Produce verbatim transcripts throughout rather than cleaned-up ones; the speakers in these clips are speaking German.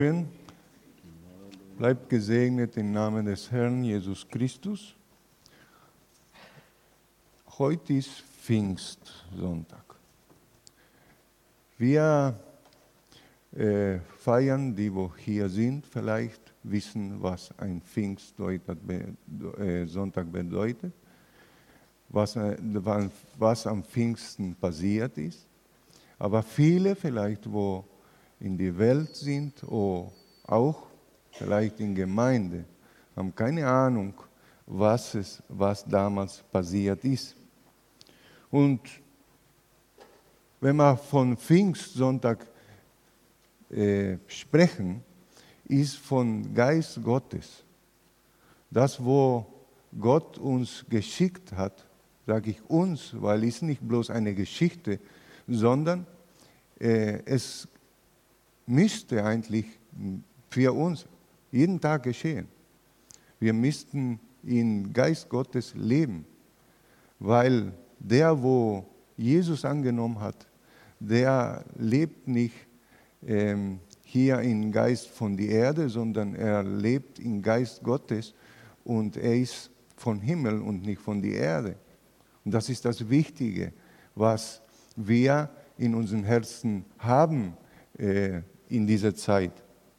Schön. Bleibt gesegnet im Namen des Herrn Jesus Christus. Heute ist Pfingstsonntag. Wir äh, feiern, die wo hier sind, vielleicht wissen, was ein Pfingstsonntag bedeutet, was, was am Pfingsten passiert ist. Aber viele vielleicht, wo in die Welt sind oder auch vielleicht in Gemeinde, haben keine Ahnung, was, es, was damals passiert ist. Und wenn wir von Pfingstsonntag äh, sprechen, ist von Geist Gottes. Das, wo Gott uns geschickt hat, sage ich uns, weil es nicht bloß eine Geschichte, sondern äh, es müsste eigentlich für uns jeden Tag geschehen. Wir müssten in Geist Gottes leben, weil der, wo Jesus angenommen hat, der lebt nicht ähm, hier im Geist von der Erde, sondern er lebt im Geist Gottes und er ist vom Himmel und nicht von der Erde. Und das ist das Wichtige, was wir in unseren Herzen haben äh, in dieser Zeit.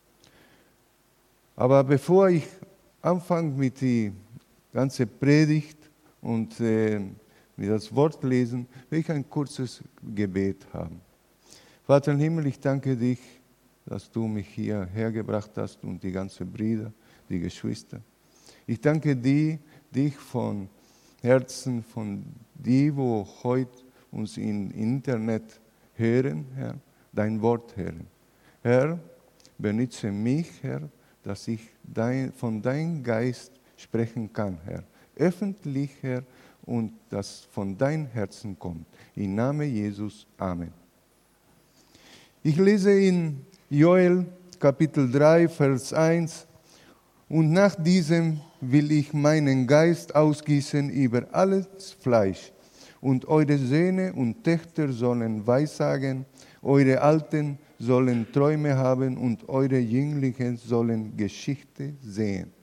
Aber bevor ich anfange mit der ganzen Predigt und äh, mit das Wort lesen, will ich ein kurzes Gebet haben. Vater im Himmel, ich danke dich, dass du mich hierher gebracht hast und die ganzen Brüder, die Geschwister. Ich danke dir, dich von Herzen, von die, wo heute uns im Internet hören, Herr, dein Wort hören. Herr, benutze mich, Herr, dass ich dein, von deinem Geist sprechen kann, Herr. Öffentlich, Herr, und das von deinem Herzen kommt. Im Namen Jesus. Amen. Ich lese in Joel Kapitel drei, Vers eins. Und nach diesem will ich meinen Geist ausgießen über alles Fleisch. Und eure Söhne und Töchter sollen Weissagen, eure Alten sollen Träume haben und eure Jünglinge sollen Geschichte sehen.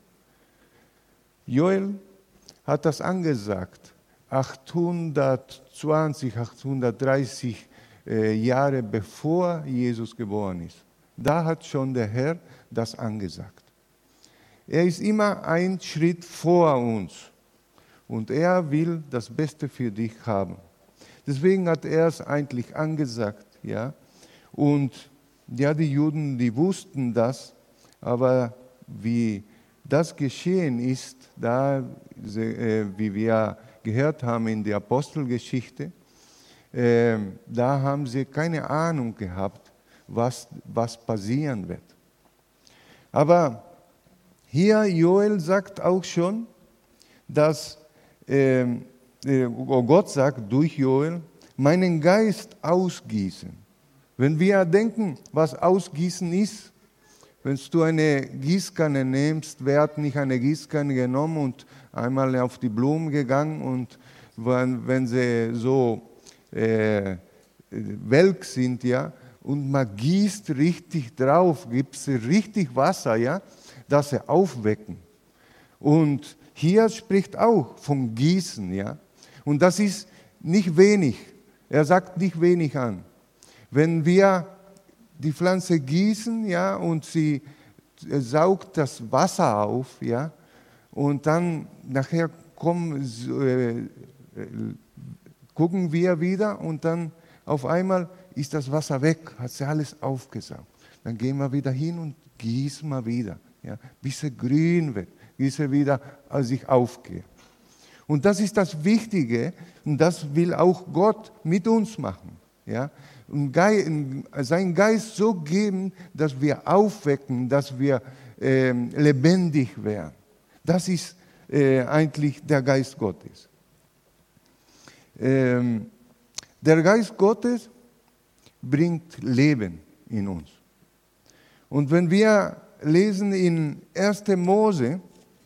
Joel hat das angesagt, achthundertzwanzig, achthundertdreißig äh, Jahre bevor Jesus geboren ist. Da hat schon der Herr das angesagt. Er ist immer einen Schritt vor uns und er will das Beste für dich haben. Deswegen hat er es eigentlich angesagt, ja. Und ja, die Juden, die wussten das, aber wie das geschehen ist, da, äh, wie wir gehört haben in der Apostelgeschichte, äh, da haben sie keine Ahnung gehabt, was, was passieren wird. Aber hier Joel sagt auch schon, dass äh, äh, Gott sagt durch Joel, meinen Geist ausgießen. Wenn wir denken, was Ausgießen ist, wenn du eine Gießkanne nimmst, wer hat nicht eine Gießkanne genommen und einmal auf die Blumen gegangen und wenn, wenn sie so äh, welk sind, ja, und man gießt richtig drauf, gibt es richtig Wasser, ja, dass sie aufwecken. Und hier spricht auch vom Gießen, ja, und das ist nicht wenig. Er sagt nicht wenig an. Wenn wir die Pflanze gießen, ja, und sie saugt das Wasser auf, ja, und dann nachher kommen, äh, gucken wir wieder und dann auf einmal ist das Wasser weg, hat sie alles aufgesaugt. Dann gehen wir wieder hin und gießen wir wieder, ja, bis es grün wird, bis es wieder sich aufgeht. Und das ist das Wichtige und das will auch Gott mit uns machen, ja. Und seinen Geist so geben, dass wir aufwecken, dass wir äh, lebendig werden. Das ist äh, eigentlich der Geist Gottes. Ähm, der Geist Gottes bringt Leben in uns. Und wenn wir lesen in erster Mose,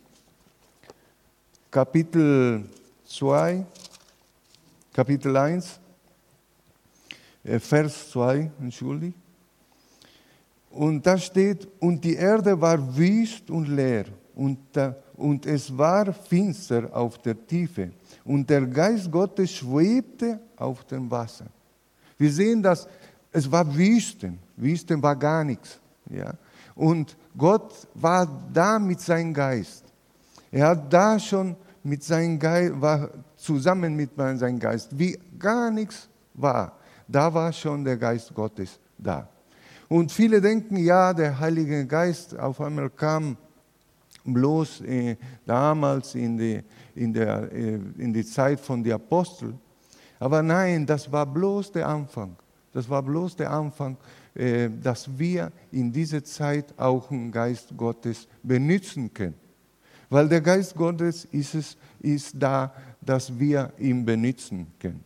Kapitel zwei, Kapitel eins, Vers zwei, entschuldigt. Und da steht, und die Erde war wüst und leer, und, da, und es war finster auf der Tiefe, und der Geist Gottes schwebte auf dem Wasser. Wir sehen, dass es war Wüsten, Wüsten war gar nichts. Ja? Und Gott war da mit seinem Geist. Er hat da schon mit seinem Geist, war zusammen mit seinem Geist, wie gar nichts war. Da war schon der Geist Gottes da. Und viele denken, ja, der Heilige Geist auf einmal kam bloß äh, damals in die, in, der, äh, in die Zeit von den Aposteln. Aber nein, das war bloß der Anfang. Das war bloß der Anfang, äh, dass wir in dieser Zeit auch den Geist Gottes benutzen können. Weil der Geist Gottes ist, es, ist da, dass wir ihn benutzen können.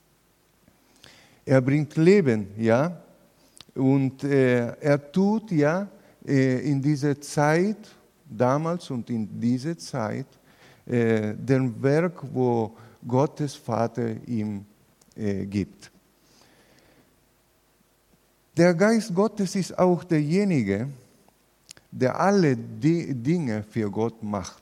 Er bringt Leben, ja. Und äh, er tut ja äh, in dieser Zeit, damals und in dieser Zeit, äh, den Werk, wo Gottes Vater ihm äh, gibt. Der Geist Gottes ist auch derjenige, der alle die Dinge für Gott macht.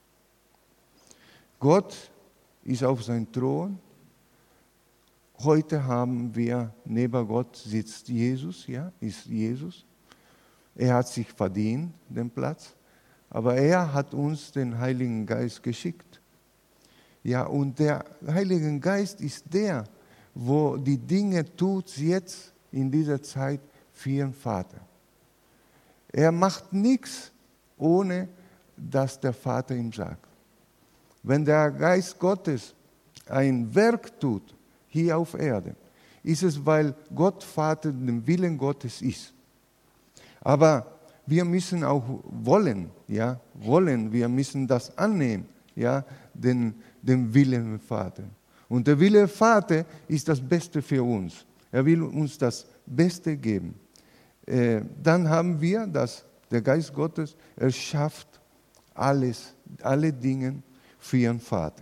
Gott ist auf seinem Thron. Heute haben wir, neben Gott sitzt Jesus, ja, ist Jesus. Er hat sich verdient, den Platz, aber er hat uns den Heiligen Geist geschickt. Ja, und der Heilige Geist ist der, wo die Dinge tut jetzt in dieser Zeit für den Vater. Er macht nichts, ohne dass der Vater ihm sagt. Wenn der Geist Gottes ein Werk tut, hier auf Erde, ist es, weil Gott Vater den Willen Gottes ist. Aber wir müssen auch wollen, ja, wollen, wir müssen das annehmen, ja, den, den Willen des Vaters. Und der Wille des Vaters ist das Beste für uns. Er will uns das Beste geben. Äh, dann haben wir, dass der Geist Gottes, er schafft alles, alle Dinge für ihren Vater.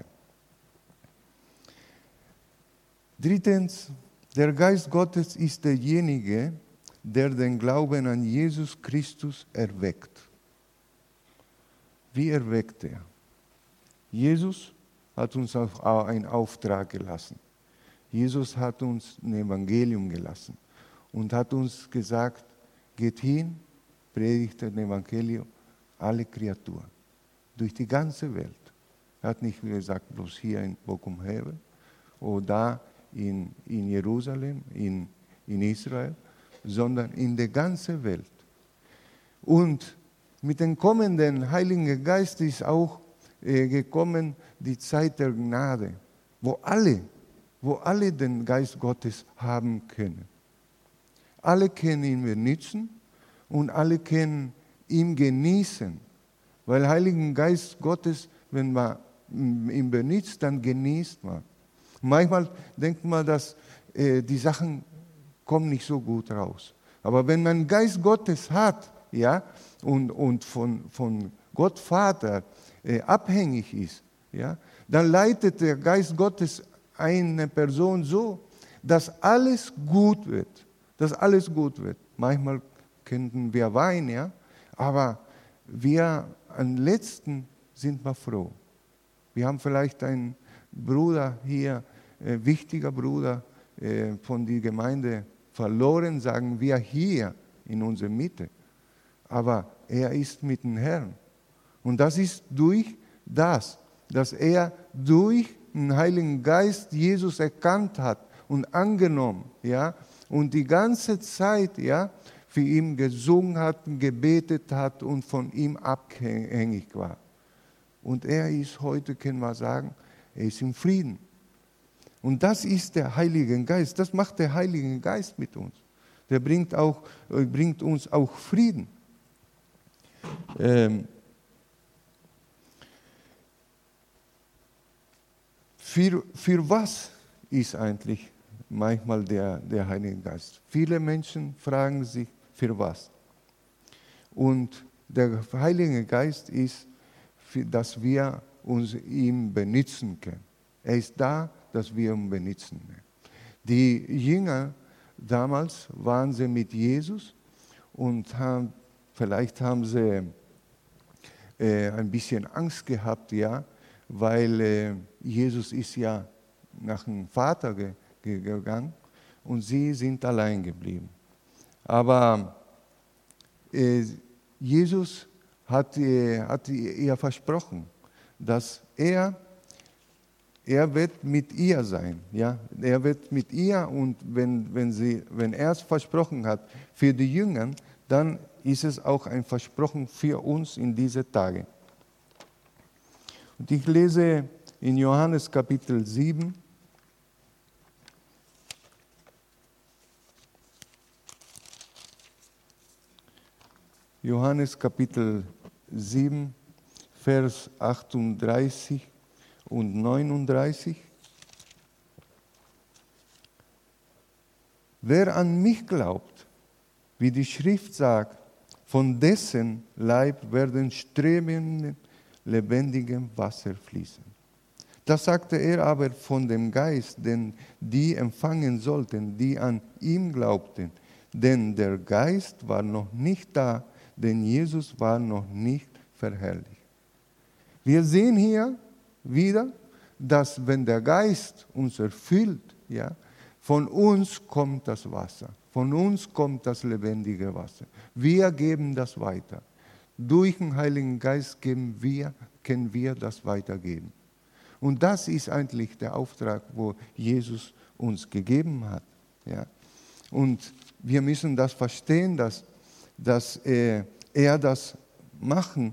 Drittens, der Geist Gottes ist derjenige, der den Glauben an Jesus Christus erweckt. Wie erweckt er? Jesus hat uns auch einen Auftrag gelassen. Jesus hat uns ein Evangelium gelassen und hat uns gesagt, geht hin, predigt das Evangelium alle Kreaturen, durch die ganze Welt. Er hat nicht gesagt, bloß hier in Bochum-Hevel oder da in, in Jerusalem, in, in Israel, sondern in der ganzen Welt. Und mit dem kommenden Heiligen Geist ist auch äh, gekommen die Zeit der Gnade, wo alle, wo alle den Geist Gottes haben können. Alle können ihn benutzen und alle können ihn genießen. Weil Heiligen Geist Gottes, wenn man ihn benutzt, dann genießt man. Manchmal denkt man, dass äh, die Sachen kommen nicht so gut raus. Aber wenn man Geist Gottes hat, ja, und, und von, von Gott Vater äh, abhängig ist, ja, dann leitet der Geist Gottes eine Person so, dass alles gut wird. Dass alles gut wird. Manchmal könnten wir weinen, ja, aber wir am letzten sind wir froh. Wir haben vielleicht einen Bruder hier, äh, wichtiger Bruder äh, von der Gemeinde verloren, sagen wir hier in unserer Mitte. Aber er ist mit dem Herrn. Und das ist durch das, dass er durch den Heiligen Geist Jesus erkannt hat und angenommen, ja, und die ganze Zeit, ja, für ihn gesungen hat, gebetet hat und von ihm abhängig war. Und er ist heute, können wir sagen, er ist im Frieden. Und das ist der Heilige Geist. Das macht der Heilige Geist mit uns. Der bringt, auch, bringt uns auch Frieden. Ähm, für, für was ist eigentlich manchmal der, der Heilige Geist? Viele Menschen fragen sich, für was? Und der Heilige Geist ist, für, dass wir uns ihm benutzen können. Er ist da, dass wir ihn benutzen können. Die Jünger damals waren sie mit Jesus und haben, vielleicht haben sie äh, ein bisschen Angst gehabt, ja, weil äh, Jesus ist ja nach dem Vater ge ge gegangen und sie sind allein geblieben. Aber äh, Jesus hat, äh, hat ihr versprochen, dass er, er wird mit ihr sein. Ja? Er wird mit ihr und wenn, wenn, sie, wenn er es versprochen hat für die Jünger, dann ist es auch ein Versprochen für uns in diese Tage. Und ich lese in Johannes Kapitel sieben, Johannes Kapitel sieben, Vers achtunddreißig und neununddreißig. Wer an mich glaubt, wie die Schrift sagt, von dessen Leib werden Strömungen lebendigem Wasser fließen. Das sagte er aber von dem Geist, den die empfangen sollten, die an ihm glaubten. Denn der Geist war noch nicht da, denn Jesus war noch nicht verherrlicht. Wir sehen hier wieder, dass wenn der Geist uns erfüllt, ja, von uns kommt das Wasser, von uns kommt das lebendige Wasser. Wir geben das weiter. Durch den Heiligen Geist geben wir, können wir das weitergeben. Und das ist eigentlich der Auftrag, wo Jesus uns gegeben hat. Ja. Und wir müssen das verstehen, dass, dass äh, er das machen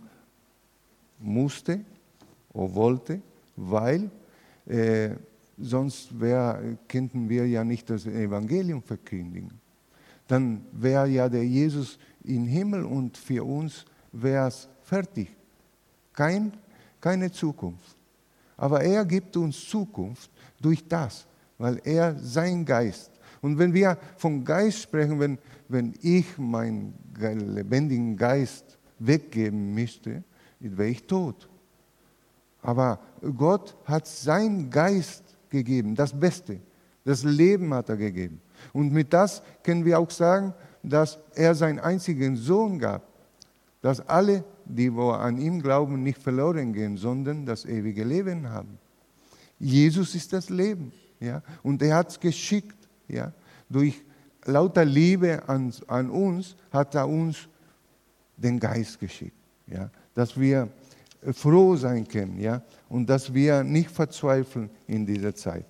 musste oder wollte, weil äh, sonst wär, könnten wir ja nicht das Evangelium verkündigen. Dann wäre ja der Jesus im Himmel und für uns wäre es fertig. Kein, keine Zukunft. Aber er gibt uns Zukunft durch das, weil er sein Geist. Und wenn wir vom Geist sprechen, wenn, wenn ich meinen lebendigen Geist weggeben müsste, wäre ich tot. Aber Gott hat seinen Geist gegeben, das Beste. Das Leben hat er gegeben. Und mit das können wir auch sagen, dass er seinen einzigen Sohn gab, dass alle, die wo an ihm glauben, nicht verloren gehen, sondern das ewige Leben haben. Jesus ist das Leben. Ja? Und er hat es geschickt. Ja? Durch lauter Liebe an, an uns hat er uns den Geist geschickt. Ja? Dass wir froh sein können, ja? Und dass wir nicht verzweifeln in dieser Zeit.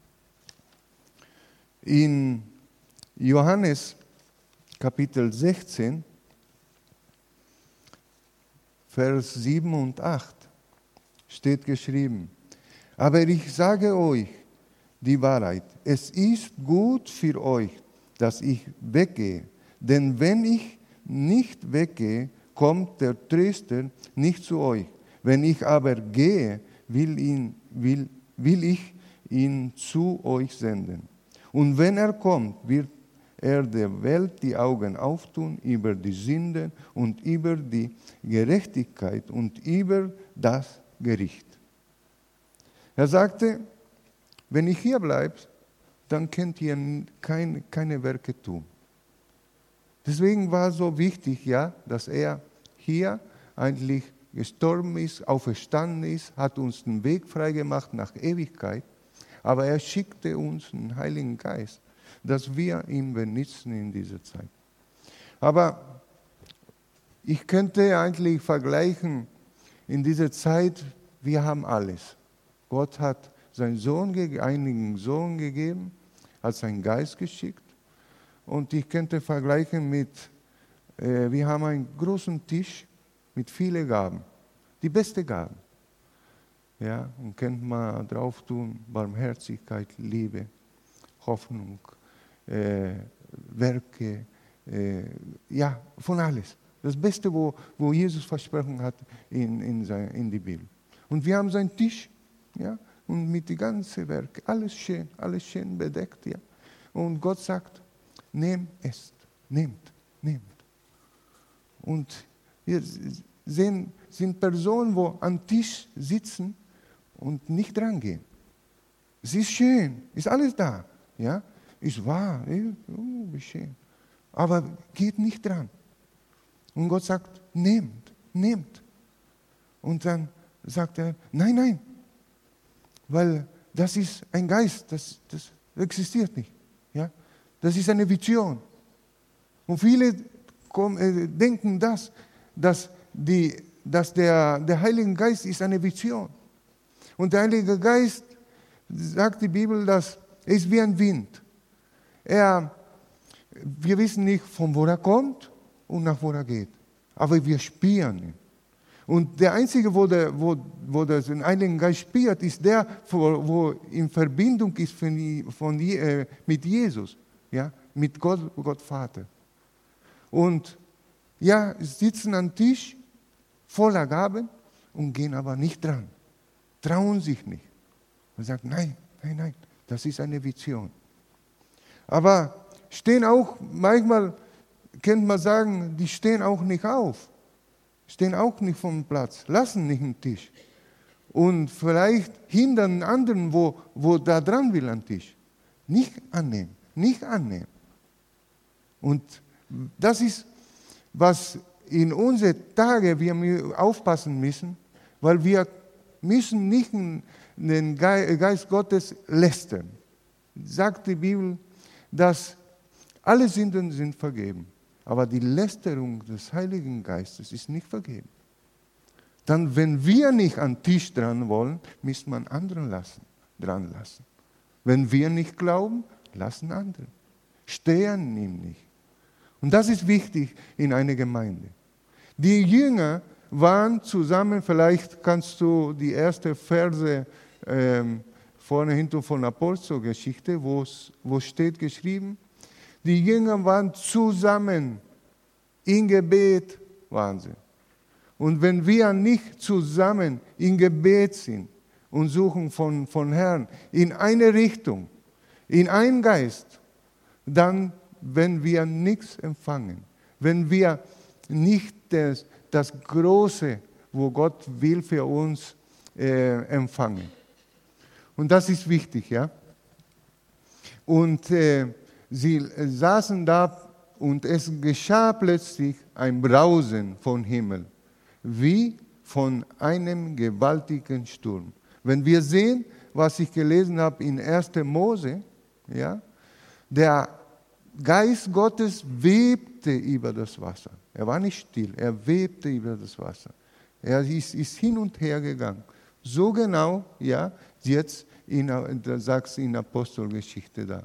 In Johannes Kapitel sechzehn, Vers sieben und acht steht geschrieben, aber ich sage euch die Wahrheit, es ist gut für euch, dass ich weggehe, denn wenn ich nicht weggehe, kommt der Tröster nicht zu euch. Wenn ich aber gehe, will, ihn, will, will ich ihn zu euch senden. Und wenn er kommt, wird er der Welt die Augen auftun über die Sünden und über die Gerechtigkeit und über das Gericht. Er sagte, wenn ich hier bleibe, dann könnt ihr keine, keine Werke tun. Deswegen war es so wichtig, ja, dass er hier eigentlich gestorben ist, auferstanden ist, hat uns den Weg freigemacht nach Ewigkeit. Aber er schickte uns den Heiligen Geist, dass wir ihn benutzen in dieser Zeit. Aber ich könnte eigentlich vergleichen, in dieser Zeit, wir haben alles. Gott hat seinen Sohn, einigen Sohn gegeben, hat seinen Geist geschickt. Und ich könnte vergleichen mit, äh, wir haben einen großen Tisch mit vielen Gaben, die besten Gaben. Ja, und könnte man drauf tun, Barmherzigkeit, Liebe, Hoffnung, äh, Werke, äh, ja, von alles. Das Beste, wo, wo Jesus versprochen hat in, in, sein, in die Bibel. Und wir haben seinen Tisch, ja, und mit den ganzen Werken, alles schön, alles schön bedeckt, ja. Und Gott sagt, nehmt es, nehmt, nehmt. Und wir sehen, sind Personen, die am Tisch sitzen und nicht dran gehen. Es ist schön, ist alles da, ja, ist wahr, oh, wie schön. Aber geht nicht dran, Und Gott sagt, nehmt, nehmt. Und dann sagt er, nein, nein, weil das ist ein Geist, das, das existiert nicht. Ja? Das ist eine Vision. Und viele kommen, äh, denken das, dass, die, dass der, der Heilige Geist ist eine Vision. Und der Heilige Geist, sagt die Bibel, dass er ist wie ein Wind. Er, wir wissen nicht, von wo er kommt und nach wo er geht. Aber wir spüren ihn. Und der Einzige, wo, der, wo, wo das den Heiligen Geist spürt, ist der, wo, wo in Verbindung ist von, von, äh, mit Jesus, ja, mit Gott, Gott Vater. Und ja, sitzen am Tisch voller Gaben und gehen aber nicht dran, trauen sich nicht. Und sagen, nein, nein, nein, das ist eine Vision. Aber stehen auch, manchmal könnte man sagen, die stehen auch nicht auf. Stehen auch nicht vom Platz, lassen nicht den Tisch. Und vielleicht hindern anderen, wo, wo da dran will am Tisch. Nicht annehmen, nicht annehmen. Und das ist, was in unseren Tagen wir aufpassen müssen, weil wir müssen nicht den Geist Gottes lästern. Sagt die Bibel, dass alle Sünden sind vergeben. Aber die Lästerung des Heiligen Geistes ist nicht vergeben. Dann, wenn wir nicht an den Tisch dran wollen, müssen wir anderen lassen, dran lassen. Wenn wir nicht glauben, lassen andere. Stehen ihm nicht. Und das ist wichtig in einer Gemeinde. Die Jünger waren zusammen, vielleicht kannst du die erste Verse ähm, vorne hinten von der Apostelgeschichte, wo steht geschrieben, die Jünger waren zusammen, in Gebet waren sie. Und wenn wir nicht zusammen in Gebet sind und suchen von, von Herrn in eine Richtung, in einen Geist, dann, wenn wir nichts empfangen, wenn wir nicht das, das Große, wo Gott will für uns, äh, empfangen. Und das ist wichtig, ja. Und äh, sie saßen da und es geschah plötzlich ein Brausen vom Himmel, wie von einem gewaltigen Sturm. Wenn wir sehen, was ich gelesen habe in erster Mose, ja, der Geist Gottes webte über das Wasser. Er war nicht still, er webte über das Wasser. Er ist, ist hin und her gegangen. So genau, ja, jetzt in, da sagst du in Apostelgeschichte da.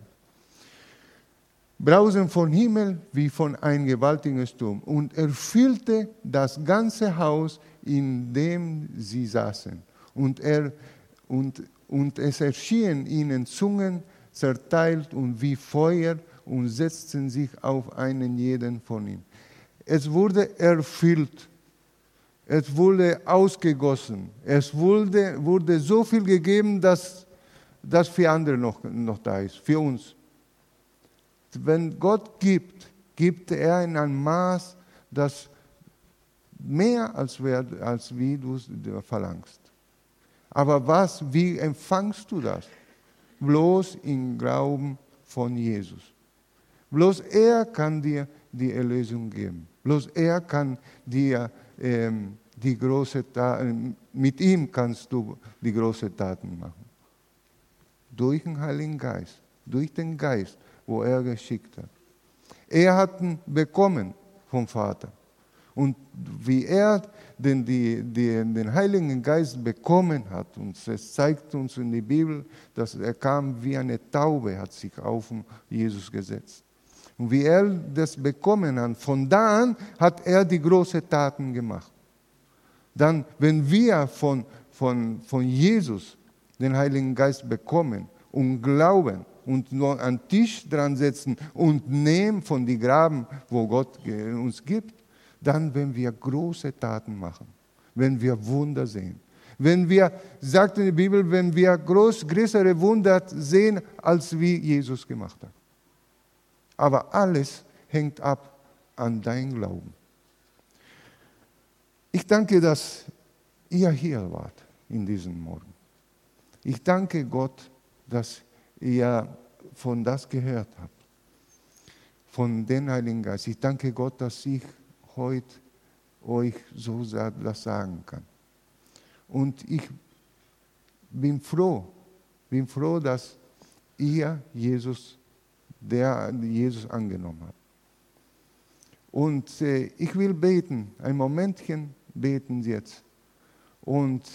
Brausen vom Himmel wie von einem gewaltigen Sturm und erfüllte das ganze Haus, in dem sie saßen. Und, er, und, und es erschienen ihnen Zungen zerteilt und wie Feuer und setzten sich auf einen jeden von ihnen. Es wurde erfüllt, es wurde ausgegossen, es wurde, wurde so viel gegeben, dass das für andere noch, noch da ist, für uns. Wenn Gott gibt, gibt er in ein Maß, das mehr als, als wie du es verlangst. Aber was, wie empfangst du das? Bloß im Glauben von Jesus. Bloß er kann dir die Erlösung geben. Bloß er kann dir ähm, die große Taten, mit ihm kannst du die großen Taten machen. Durch den Heiligen Geist, durch den Geist, wo er geschickt hat. Er hat ihn bekommen vom Vater. Und wie er den, die, die, den Heiligen Geist bekommen hat, und es zeigt uns in der Bibel, dass er kam wie eine Taube, hat sich auf Jesus gesetzt. Und wie er das bekommen hat, von da an hat er die großen Taten gemacht. Dann, wenn wir von, von, von Jesus den Heiligen Geist bekommen und glauben, und nur an den Tisch dran setzen und nehmen von den Graben, wo Gott uns gibt, dann, wenn wir große Taten machen, wenn wir Wunder sehen. Wenn wir, sagt in der Bibel, wenn wir groß, größere Wunder sehen, als wie Jesus gemacht hat. Aber alles hängt ab an deinem Glauben. Ich danke, dass ihr hier wart in diesem Morgen. Ich danke Gott, dass ihr von das gehört habt, von dem Heiligen Geist. Ich danke Gott, dass ich heute euch so das sagen kann. Und ich bin froh, bin froh, dass ihr Jesus, der Jesus angenommen habt. Und äh, ich will beten, ein Momentchen beten jetzt. Und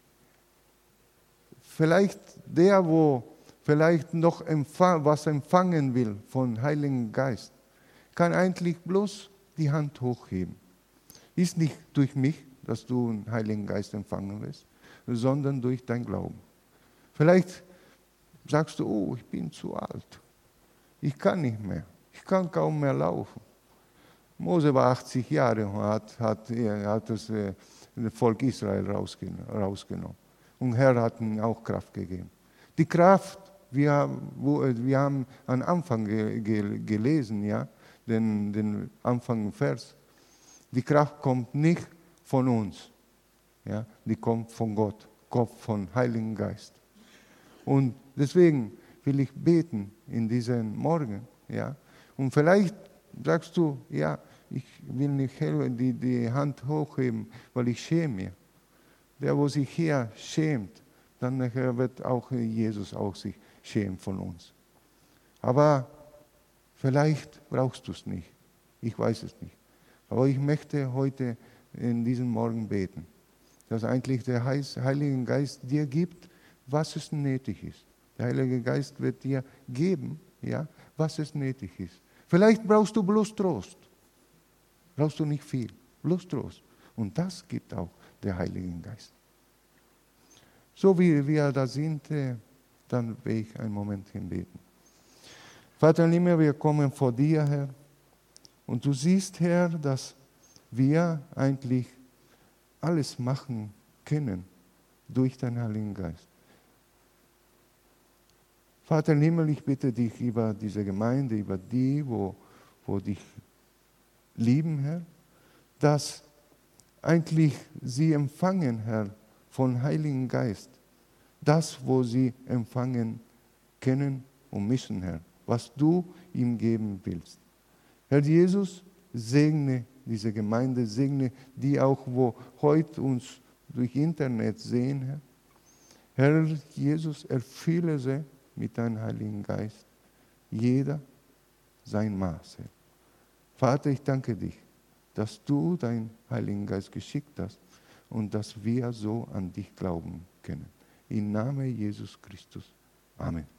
vielleicht der, wo vielleicht noch empfang, was empfangen will von Heiligen Geist, kann eigentlich bloß die Hand hochheben. Ist nicht durch mich, dass du einen Heiligen Geist empfangen wirst, sondern durch dein Glauben. Vielleicht sagst du, oh, ich bin zu alt. Ich kann nicht mehr. Ich kann kaum mehr laufen. Mose war achtzig Jahre und hat, hat, hat das, äh, das Volk Israel rausgenommen. Und Herr hat ihm auch Kraft gegeben. Die Kraft, wir, wo, wir haben am Anfang ge, ge, gelesen, ja, den, den Anfang-Vers. Die Kraft kommt nicht von uns, ja, die kommt von Gott, kommt vom Heiligen Geist. Und deswegen will ich beten in diesen Morgen, ja. Und vielleicht sagst du, ja, ich will nicht die, die Hand hochheben, weil ich schäme mich. Der, wo sich hier schämt, dann wird auch Jesus auch sich schämen von uns. Aber vielleicht brauchst du es nicht. Ich weiß es nicht. Aber ich möchte heute in diesem Morgen beten, dass eigentlich der Heilige Geist dir gibt, was es nötig ist. Der Heilige Geist wird dir geben, ja, was es nötig ist. Vielleicht brauchst du bloß Trost. Brauchst du nicht viel, bloß Trost. Und das gibt auch der Heilige Geist. So wie wir da sind, dann will ich einen Moment hinbeten. Vater im Himmel, wir kommen vor dir, Herr. Und du siehst, Herr, dass wir eigentlich alles machen können durch deinen Heiligen Geist. Vater im Himmel, ich bitte dich über diese Gemeinde, über die, wo, wo dich lieben, Herr, dass eigentlich sie empfangen, Herr, von Heiligen Geist, das, wo sie empfangen können und müssen, Herr, was du ihm geben willst. Herr Jesus, segne diese Gemeinde, segne die auch, wo heute uns durch Internet sehen, Herr. Herr Jesus, erfülle sie mit deinem Heiligen Geist, jeder sein Maß, Herr. Vater, ich danke dich, dass du deinen Heiligen Geist geschickt hast und dass wir so an dich glauben können. Im Namen Jesus Christus. Amen.